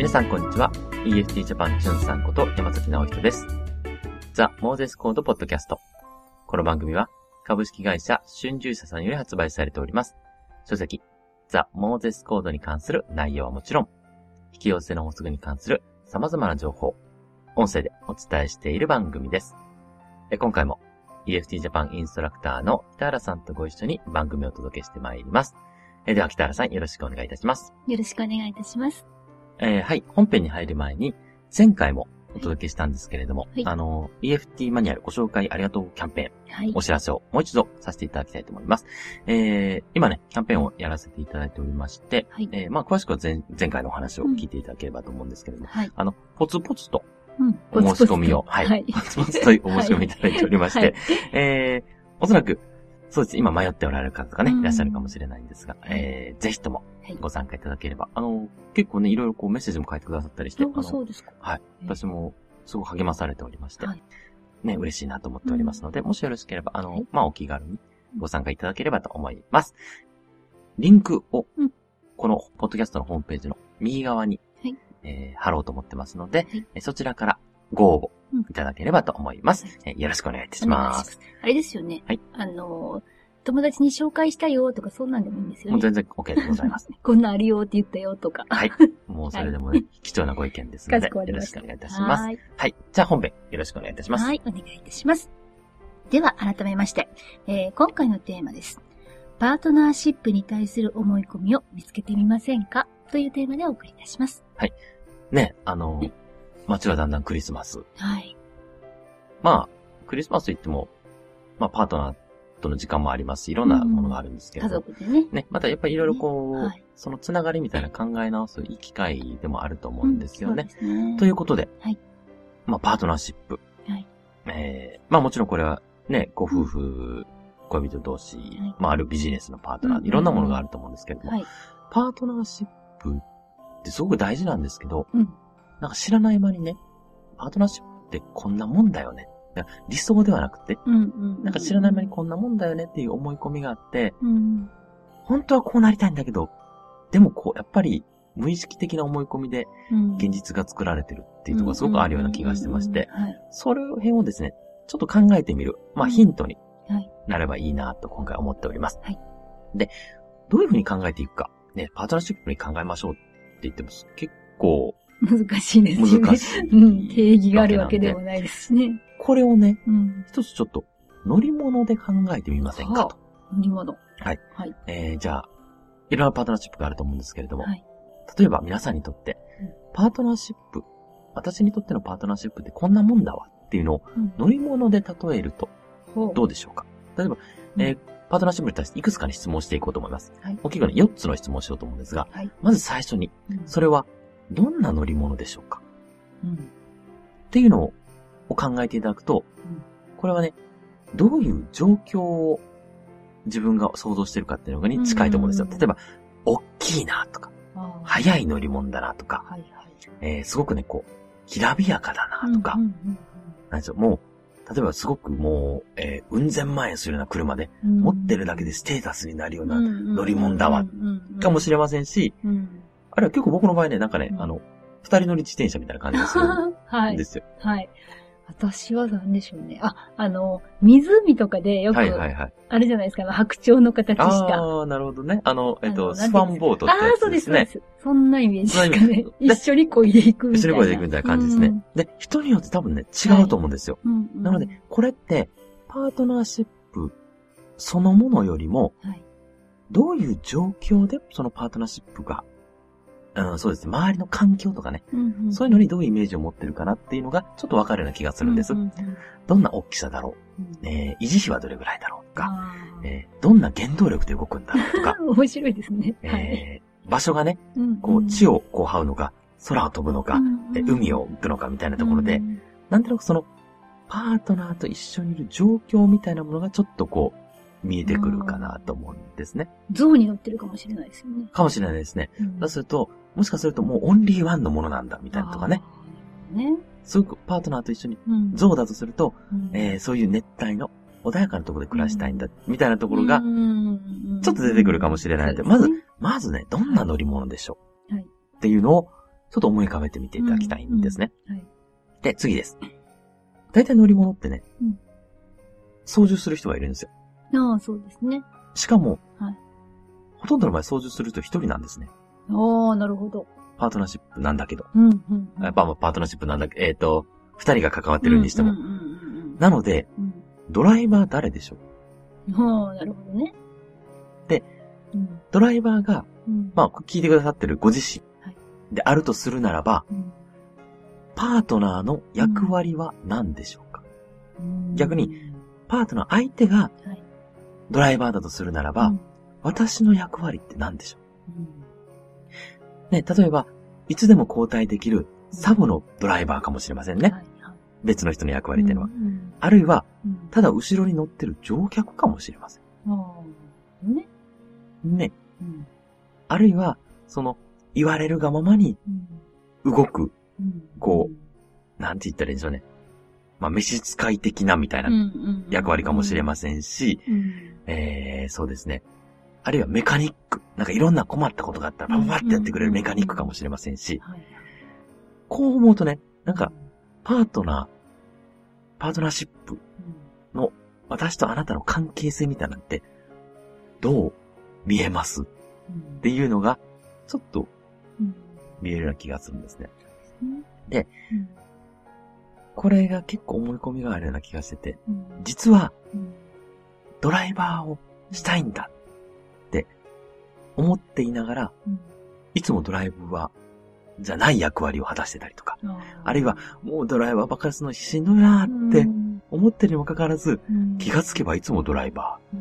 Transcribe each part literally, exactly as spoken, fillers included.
皆さんこんにちは。イーエフティー ジャパンじゅんさんこと山崎直人です。ザ・モーゼスコードポッドキャスト。この番組は株式会社春秋社さんより発売されております。書籍、ザ・モーゼスコードに関する内容はもちろん、引き寄せの法則に関する様々な情報、音声でお伝えしている番組です。え今回も イーエフティー ジャパンインストラクターの北原さんとご一緒に番組をお届けしてまいります。えでは北原さんよろしくお願いいたします。 よろしくお願いいたします。 えー、はい、本編に入る前に前回もお届けしたんですけれども、はい、あの イーエフティー マニュアルご紹介ありがとうキャンペーン、はい、お知らせをもう一度させていただきたいと思います。えー、今ねキャンペーンをやらせていただいておりまして、はい、えー、まあ詳しくは 前, 前回のお話を聞いていただければと思うんですけれども、うんはい、あのポツポツとお申し込みを、うん、はい、ポツポツとお申し込みいただいておりまして、はい、えー、おそらくそうです。今迷っておられる方とかね、いらっしゃるかもしれないんですが、えー、ぜひともご参加いただければ、あの、結構ね、いろいろこうメッセージも書いてくださったりして、あの、 そうですか。 はい。私もすごく励まされておりまして、はい、ね、嬉しいなと思っておりますので、うん、もしよろしければ、あの、はい、まあ、お気軽にご参加いただければと思います。リンクを、うん、このポッドキャストのホームページの右側に、はい、えー、貼ろうと思ってますので、はい、そちらからご応募いただければと思います。うん、よろしくお願いいたします。 あれですよね。はい。あの、友達に紹介したよとかそんなんでもいいんですよね。 もう全然 OK でございます。 こんなんあるよって言ったよとか。 はい。もうそれでもね、はい、貴重なご意見ですので、よろしくお願いいたします。はい。はい。じゃあ本編よろしくお願いいたします。 はい。お願いいたします。では改めまして、えー、今回のテーマです。パートナーシップに対する思い込みを見つけてみませんかというテーマでお送りいたします。 はい。ね、あの、街はだんだんクリスマス。 はい。 まあ、クリスマスといっても、まあ、パートナーとの時間もありますし、いろんなものがあるんですけど。 うん、家族でね。 ね、またやっぱりいろいろこう、ねはい、そのつながりみたいな考え直すいい機会でもあると思うんですよね。うん、そうですね。ということで、はい、まあ、パートナーシップ。はい。えー、まあもちろんこれはね、ご夫婦、うん、恋人同士、はい、まああるビジネスのパートナー、うん、いろんなものがあると思うんですけれども、はい、パートナーシップってすごく大事なんですけど、うん、なんか知らない間にね、パートナーシップってこんなもんだよね。理想ではなくて、うんうんうん、なんか知らない間にこんなもんだよねっていう思い込みがあって、うん、本当はこうなりたいんだけど、でもこう、やっぱり無意識的な思い込みで現実が作られてるっていうところがすごくあるような気がしてまして、それ辺をですね、ちょっと考えてみる、まあヒントになればいいなと今回思っております。はい、で、どういうふうに考えていくか、ね、パートナーシップに考えましょうって言っても結構難しいですよね。 難しい、 うん。定義があるわけでもないですしね。 これをね、うん、一つちょっと乗り物で考えてみませんかと。 乗り物。 はい。はい。えー、じゃあ、いろんなパートナーシップがあると思うんですけれども、はい、例えば皆さんにとって、うん、パートナーシップ、私にとってのパートナーシップってこんなもんだわっていうのを乗り物で例えると、どうでしょうか。例えば、うん、えー、パートナーシップに対していくつかに質問していこうと思います。はい、大きくね、よっつの質問をしようと思うんですが、はい、まず最初に、それはどんな乗り物でしょうか、うん、っていうのを考えていただくと、うん、これはね、どういう状況を自分が想像してるかっていうのに近いと思うんですよ。例えば、大きいなとか、速い乗り物だなとか、はいはいえー、すごくね、こう、きらびやかだなとか、うんうんうんうん、なんですよ。もう、例えばすごくもう、えー、うん千万円するような車で、うん、持ってるだけでステータスになるような乗り物だわ、かもしれませんし、うん、あるいは結構僕の場合ね、なんかね、うん、あの、二人乗り自転車みたいな感じがするんですよ。 はい。はい私は何でしょうね。あ、あの、湖とかでよく、はいはいはい、あれじゃないですか、白鳥の形した。 ああ、なるほどね。あの、えっと、スワンボートってやつですね。ああ、そうです、そうです。 そんなイメージですかね。一緒に漕いでいくみたいな。 一緒に漕いでいくみたいな感じですね。うん、で、人によって多分ね、違うと思うんですよ。はいうんうん、なので、これって、パートナーシップそのものよりも、はい、どういう状況でそのパートナーシップがうん、そうですね。周りの環境とかね、うんうん、そういうのにどういうイメージを持ってるかなっていうのがちょっとわかるような気がするんです。うんうんうん、どんな大きさだろう、うんえー、維持費はどれぐらいだろうとか、えー、どんな原動力で動くんだろうとか。 面白いですね。 えー、場所がね、こう地をこう這うのか、空を飛ぶのか、うんうん、海を行くのかみたいなところで、うんうん、なんとなくそのパートナーと一緒にいる状況みたいなものがちょっとこう、見えてくるかなと思うんですね。 像に乗ってるかもしれないですよね。 かもしれないですね。うん、だとすると、もしかするともうオンリーワンのものなんだ、みたいなとかね。ね。すごくパートナーと一緒に、像だとすると、うんえー、そういう熱帯の穏やかなところで暮らしたいんだ、みたいなところが、ちょっと出てくるかもしれないので、まず、まずね、どんな乗り物でしょう、はい、っていうのをちょっと思い浮かべてみていただきたいんですね。 うんうんはい、 で、次です。大体乗り物ってね、 うん、 操縦する人がいるんですよ。 ああ、そうですね。 しかも、 はい、 ほとんどの場合操縦する人一人なんですね。 ああ、なるほど。 パートナーシップなんだけど。 うんうんうん、 やっぱパートナーシップなんだけど、えっと、二人が関わってるにしても。なので、うん、ドライバー誰でしょうああ、なるほどね。 で、うん、ドライバーが、うん、まあ、聞いてくださってるご自身であるとするならば、うん、パートナーの役割は何でしょうか、うん、逆に、パートナー相手がドライバーだとするならば、うん、私の役割って何でしょう、うんね、例えば、いつでも交代できるサブのドライバーかもしれませんね。はいはい、別の人の役割っていうのは。うんうん、あるいは、うん、ただ後ろに乗ってる乗客かもしれません。ね。ね、うん。あるいは、その、言われるがままに動く、うん、こう、なんて言ったらいいんでしょうね。まあ、召使い的なみたいな役割かもしれませんし、うんうん、えー、そうですね。あるいはメカニック。なんかいろんな困ったことがあったらパパパってやってくれるメカニックかもしれませんし、こう思うとね、なんか、パートナー、パートナーシップの私とあなたの関係性みたいなんて、どう見えますっていうのが、ちょっと見えるような気がするんですね。で、これが結構思い込みがあるような気がしてて、実は、ドライバーをしたいんだ。思っていながら、うん、いつもドライバーじゃない役割を果たしてたりとか、あ, あるいはもうドライバーばっかりするのしんどいなーって思ってるにもかかわらず、うん、気がつけばいつもドライバー、うん、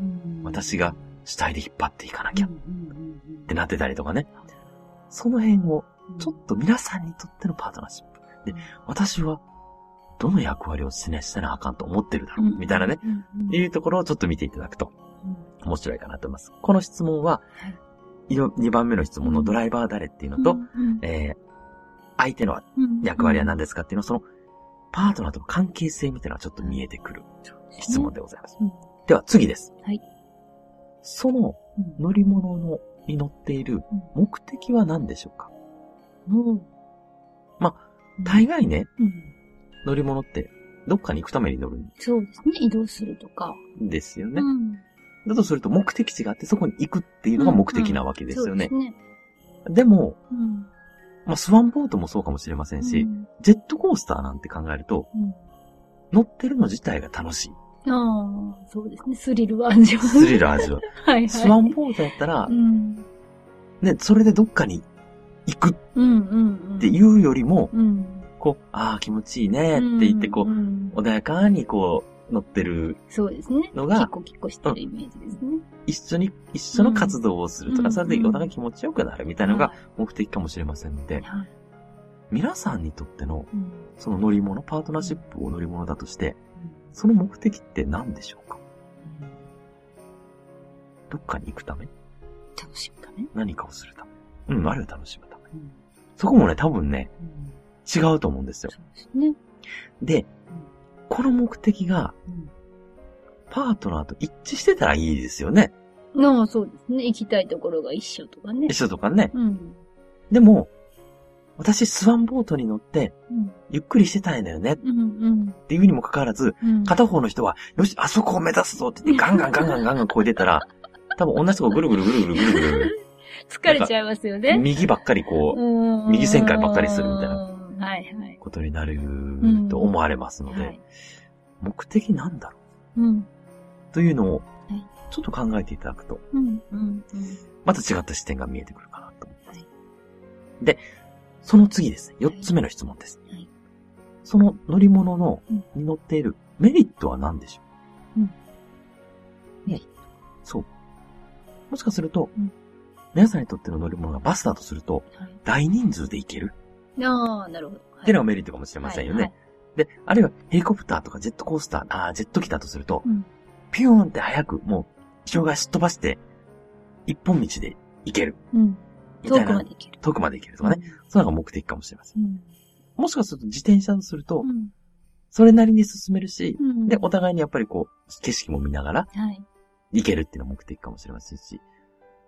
私が主体で引っ張っていかなきゃってなってたりとかね、その辺をちょっと皆さんにとってのパートナーシップで、私はどの役割をしなしなあかんと思ってるだろうみたいなね、いうところをちょっと見ていただくと面白いかなと思います。この質問は、はいにばんめの質問のドライバー誰っていうのと、うんうんえー、相手の役割は何ですかっていうのを、そのパートナーとの関係性みたいなのがちょっと見えてくる質問でございます。うん、では次です。はい、その乗り物のに乗っている目的は何でしょうか、うん、まあ、大概ね、うん、乗り物ってどっかに行くために乗るんです。 そうですね。移動するとか。 ですよね。うんだとすると目的地があってそこに行くっていうのが目的なわけですよね。うんうん、そうですね。でも、うん、まあスワンボートもそうかもしれませんし、うん、ジェットコースターなんて考えると、うん、乗ってるの自体が楽しい。 ああ、そうですね。スリルは味わう。 スリル味わう。はい、はい。スワンボートやったら、うん、ね、それでどっかに行くっていうよりも、うんうんうん、こう、ああ気持ちいいねって言ってこう、うんうん、穏やかにこう、乗ってるそうですね。 のが、 キコキコしてるイメージですね。うん、 一緒に、一緒の活動をするとか、うん、それでお互い気持ちよくなるみたいなのが目的かもしれませんので、はい、皆さんにとっての、その乗り物、パートナーシップを乗り物だとして、うん、その目的って何でしょうか、うん、どっかに行くため楽しむため何かをするためうん、あるいは楽しむため、うん、そこもね、多分ね、うん、違うと思うんですよ。そうですね。で、この目的が、パートナーと一致してたらいいですよね。 ああ、そうですね。行きたいところが一緒とかね。 一緒とかね。うん、でも、私スワンボートに乗って、ゆっくりしてたんだよね。うんうん、っていうにもかかわらず、うん、片方の人は、よし、あそこを目指すぞって言って、ガンガンガンガンガンガン超えてたら、多分同じとこぐるぐるぐるぐるぐるぐる。 疲れちゃいますよね。 右ばっかりこう、右旋回ばっかりするみたいな。はいはい。ことになると思われますので、うんはい、目的なんだろう、うん、というのをちょっと考えていただくと、うんうんうん、また違った視点が見えてくるかなと思います。はい、で、その次ですね、よっつめの質問です。はい、その乗り物の、うん、に乗っているメリットは何でしょう、うん、メリットそう。もしかすると、うん、皆さんにとっての乗り物がバスだとすると、はい、大人数で行ける。 ああ、なるほど。 はい、っていうのがメリットかもしれませんよね。はいはい、で、あるいはヘリコプターとかジェットコースター、ああ、ジェット機だとすると、うん、ピューンって早く、もう、人がすっ飛ばして、一本道で行ける。うん。 遠くまで行ける。 遠くまで行けるとかね。うん、そういうのが目的かもしれません。うん、もしかすると自転車とすると、うん、それなりに進めるし、うん、で、お互いにやっぱりこう、景色も見ながら、はい、行けるっていうのが目的かもしれませんし、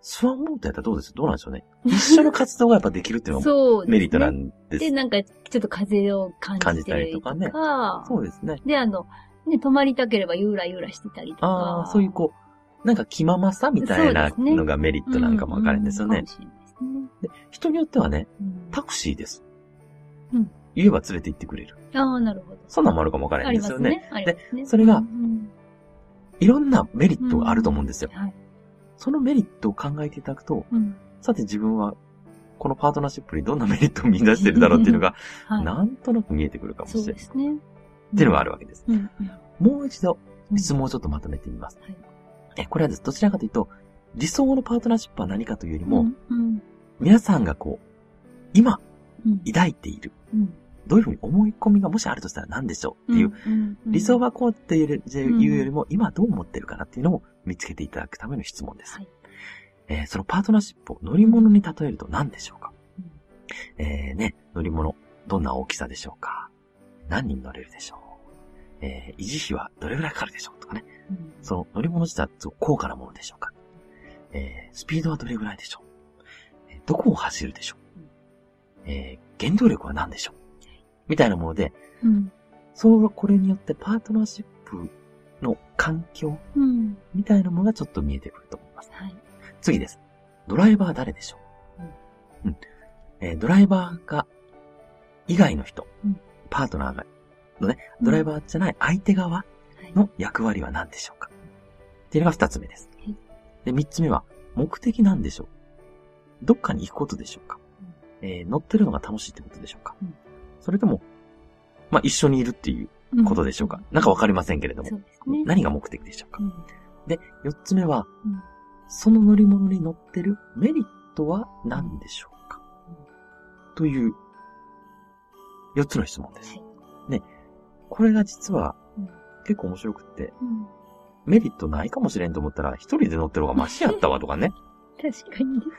スワンボートやったらどうですどうなんでしょうね。一緒の活動がやっぱできるっていうのがメリットなんです。 で、なんか、ちょっと風を感じて感じたりとかね。そうですね。 で、あの、ね、止まりたければゆらゆらしてたりとか。 ああ、そういうこう、なんか気ままさみたいなのがメリットなのかもわかるんですよね。で、人によってはね、タクシーです。うん。言えば連れて行ってくれる。 ああ、なるほど。 そんなんもあるかもわからないんですよね。 ありますね。 で、それが、いろんなメリットがあると思うんですよ。はい。そのメリットを考えていただくと、うん、さて自分はこのパートナーシップにどんなメリットを見出してるだろうっていうのが、はい、なんとなく見えてくるかもしれない。そうですね。っていうのがあるわけです。うんうん、もう一度質問をちょっとまとめてみます。うんはい、えこれはです。どちらかというと、理想のパートナーシップは何かというよりも、うんうん、皆さんがこう、今、抱いている、うん、どういうふうに思い込みがもしあるとしたら何でしょうっていう、うんうんうん、理想はこうっていうよりも、今どう思ってるかなっていうのを見つけていただくための質問です。はいえー、そのパートナーシップを乗り物に例えると何でしょうか、うんえー、ね、乗り物、どんな大きさでしょうか何人乗れるでしょう、えー、維持費はどれぐらいかかるでしょうとかね、うん、その乗り物自体は高価なものでしょうか、えー、スピードはどれぐらいでしょう、えー、どこを走るでしょう、えー、原動力は何でしょうみたいなもので、うん、そうこれによってパートナーシップの環境、うん、みたいなものがちょっと見えてくると思います。はい、次です。ドライバー誰でしょう、うんうんえー、ドライバーが以外の人、うん、パートナーがのね、ドライバーじゃない相手側の役割は何でしょうか、うん、っていうのが二つ目です。はい、で、三つ目は目的なんでしょうどっかに行くことでしょうか、うんえー、乗ってるのが楽しいってことでしょうか、うんそれとも、まあ、一緒にいるっていうことでしょうか、うん、なんかわかりませんけれども、そうですね、何が目的でしょうか、うん、で、四つ目は、うん、その乗り物に乗ってるメリットは何でしょうか、うん、という四つの質問です。はい、ね、これが実は結構面白くって、うん、メリットないかもしれんと思ったら一人で乗ってる方がマシやったわとかね。 確かに。はい。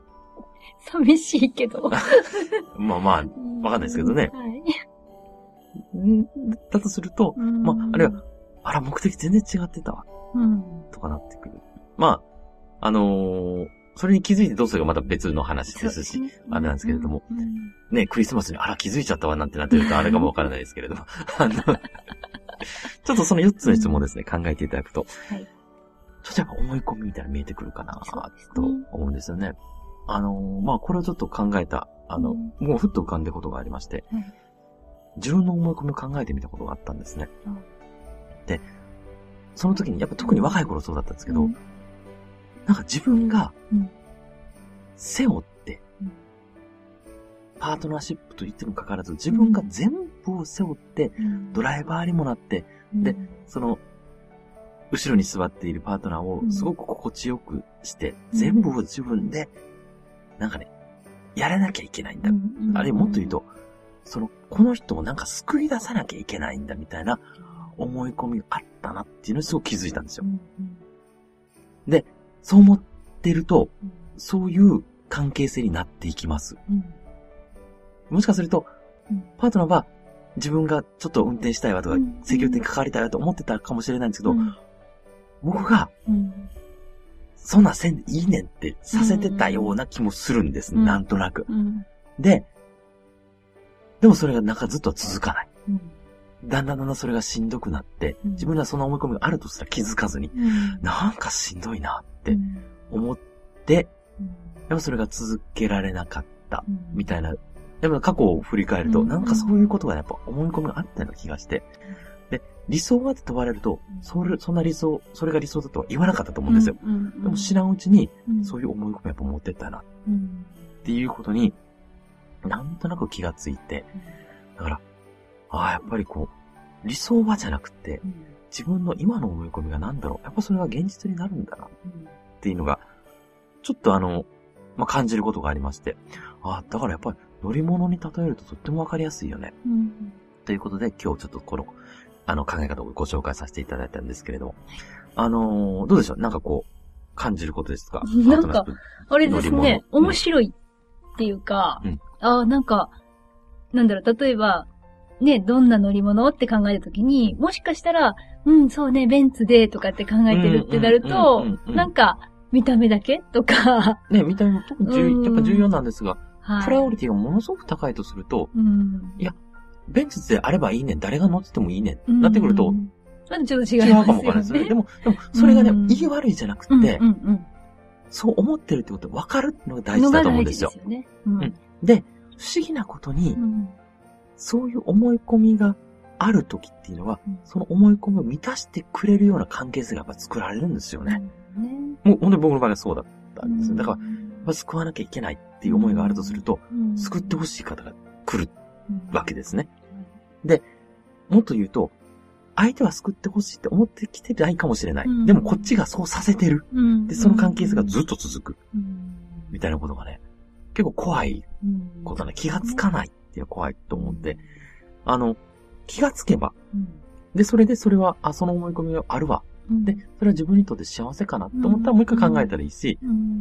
寂しいけど。 まあまあ、わかんないですけどね。はい。だとすると、まあ、あるいは、あら、目的全然違ってたわ。うん。とかなってくる。まあ、あのー、それに気づいてどうするかまた別の話ですし、ね、あれなんですけれども、うん、ね、クリスマスにあら気づいちゃったわなんてなってるとあれかもわからないですけれども、あの、ちょっとそのよっつの質問ですね、考えていただくと、はい、ちょっとやっぱ思い込みみたいなの見えてくるかなと思うんですよね。あのー、まあ、これをちょっと考えた、あの、うん、もうふっと浮かんでことがありまして、うん、自分の思い込みを考えてみたことがあったんですね。うん、で、その時に、やっぱ特に若い頃そうだったんですけど、うん、なんか自分が、背負って、うん、パートナーシップと言ってもかかわらず、自分が全部を背負って、うん、ドライバーにもなって、うん、で、その、後ろに座っているパートナーをすごく心地よくして、うん、全部を自分で、なんかね、やらなきゃいけないんだ。うん、あるいはもっと言うと、その、この人をなんか救い出さなきゃいけないんだみたいな思い込みがあったなっていうのにすごく気づいたんですよ。うんうん、で、そう思ってると、うん、そういう関係性になっていきます。うん、もしかすると、うん、パートナーは自分がちょっと運転したいわとか、うん、積極的に関わりたいわと思ってたかもしれないんですけど、うん、僕が、うんそんなせんでいいねんってさせてたような気もするんです、うん、なんとなく、うん。で、でもそれがなんかずっとは続かない。うん、だんだんだんだんそれがしんどくなって、うん、自分にはその思い込みがあるとすら気づかずに、うん、なんかしんどいなって思って、うん、でもそれが続けられなかったみたいな、でも過去を振り返ると、うん、なんかそういうことがやっぱ思い込みがあったような気がして、で、理想はって問われると、それ、そんな理想、それが理想だとは言わなかったと思うんですよ。うんうんうん、でも知らんうちに、そういう思い込みやっぱ持ってったな、うん、っていうことに、なんとなく気がついて、だから、ああ、やっぱりこう、理想はじゃなくて、うん、自分の今の思い込みが何だろう、やっぱそれが現実になるんだな、っていうのが、ちょっとあの、まあ、感じることがありまして、ああ、だからやっぱり乗り物に例えるととってもわかりやすいよね。うん、ということで、今日ちょっとこの、あの、考え方をご紹介させていただいたんですけれども。あのー、どうでしょうなんかこう、感じることですかなんか、あれですね、面白いっていうか、うん、ああ、なんか、なんだろう、例えば、ね、どんな乗り物って考えるときに、もしかしたら、うん、そうね、ベンツでとかって考えてるってなると、なんか、 見た目だけとか。 ね、見た目も特に重やっぱ重要なんですが、 はい、 プライオリティがものすごく高いとすると、 うん、 いや、便術であればいいねん、誰が乗っててもいいねん、なってくると、 まだちょっと違いますよね。違うかもわかんないですね。 でも、でも、それがね、言い悪いじゃなくて、うんうんうん、そう思ってるってこと分かるのが大事だと思うんですよ。ですよね。うん、で、不思議なことに、うん、そういう思い込みがある時っていうのは、うん、その思い込みを満たしてくれるような関係性がやっぱ作られるんですよね。うん、もう本当に僕の場合はそうだったんですよ。だから、まあ、救わなきゃいけないっていう思いがあるとすると、うん、救ってほしい方が来るわけですね。うん、で、もっと言うと、相手は救ってほしいって思ってきてないかもしれない。うん、でもこっちがそうさせてる。うん、で、その関係性がずっと続く。うん、みたいなことがね、結構怖いことね、気がつかないっていうのは怖いと思うんで、あの、気がつけば、うん、で、それでそれは、あ、その思い込みがあるわ。うん、で、それは自分にとって幸せかなと思ったらもう一回考えたらいいし、うん、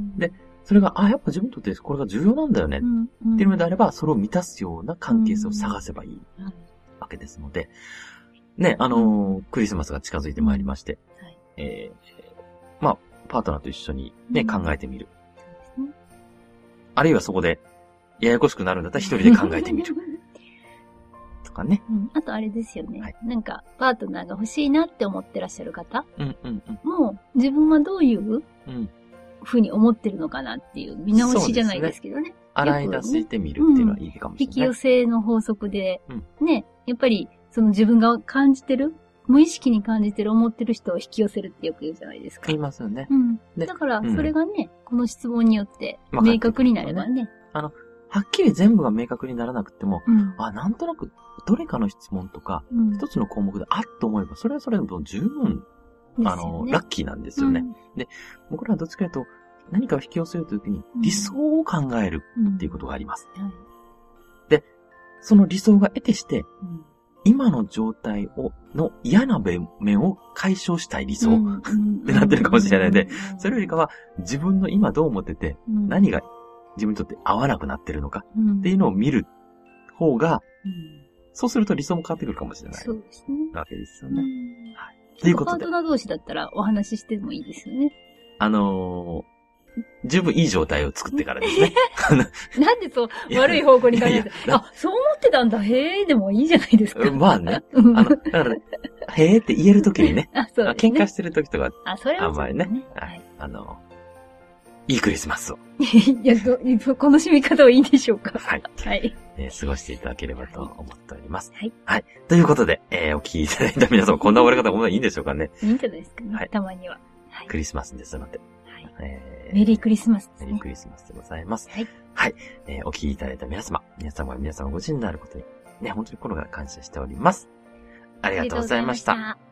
で、それが、あ、やっぱ自分にとってこれが重要なんだよね、うん、っていうのであれば、それを満たすような関係性を探せばいいわけですので、ね、あのー、クリスマスが近づいてまいりまして、うんはい、えー、まあ、パートナーと一緒にね、考えてみる。うん、あるいはそこで、ややこしくなるんだったら一人で考えてみる。とかね、うん。 あとあれですよね、はい。なんか、パートナーが欲しいなって思ってらっしゃる方、うんうんうん、もう自分はどういうふうに思ってるのかなっていう見直しじゃないですけどね。 洗い出してみるっていうのはいいかもしれない。 引き寄せの法則で、うん、ね、やっぱり、その自分が感じてる、無意識に感じてる、思ってる人を引き寄せるってよく言うじゃないですか。 言いますよね。 うん。だから、それがね、うん、この質問によって明確になればね。ねあの、はっきり全部が明確にならなくても、うん、あ、なんとなく、どれかの質問とか、うん、一つの項目であっと思えば、それはそれでも十分、あの、ね、ラッキーなんですよね。うん、で、僕らはどっちかというと、何かを引き寄せるときに理想を考えるっていうことがあります。うんうん、で、その理想が得てして、うん今の状態を、の嫌な面を解消したい理想、うん、ってなってるかもしれないので、それよりかは自分の今どう思ってて、うん、何が自分にとって合わなくなってるのかっていうのを見る方が、うん、そうすると理想も変わってくるかもしれない。 そうですね。 わけですよね。 はい。ということで。パートナー同士だったらお話ししてもいいですよね。 あのー、十分いい状態を作ってからですね。 なんでそう悪い方向に考えて、あ、そう思ってたんだ、へーでもいいじゃないですか。 まあね。あの、だからね、へーって言えるときにね。あ、そうですね。喧嘩してるときとか、あ、それはあんまりね。はい。あの、いいクリスマスを。 いや、ど、この締め方はいいんでしょうか。 はい。はい。えー、過ごしていただければと思っております。はい。はい。ということで、えー、お聞きいただいた皆様、こんな終わり方もいいんでしょうかね。 いいんじゃないですかね。はい。たまには。 はい。クリスマスですので。 えー、メリークリスマスですね。 メリークリスマスでございます。はい。はい。えー、お聞きいただいた皆様、皆様が皆様ご自身であることに、ね、本当に心から感謝しております。ありがとうございました。